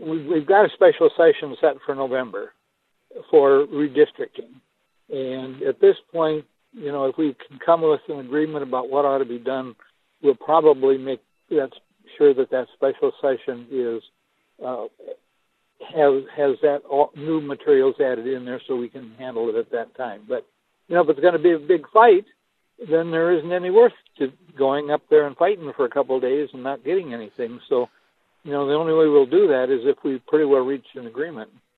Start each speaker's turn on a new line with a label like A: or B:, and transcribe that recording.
A: we've got a special session set for November for redistricting. And at this point, if we can come with an agreement about what ought to be done, we'll probably make sure that special session is has that new materials added in there so we can handle it at that time. But if it's going to be a big fight, then there isn't any worth to going up there and fighting for a couple of days and not getting anything. So, the only way we'll do that is if we pretty well reach an agreement.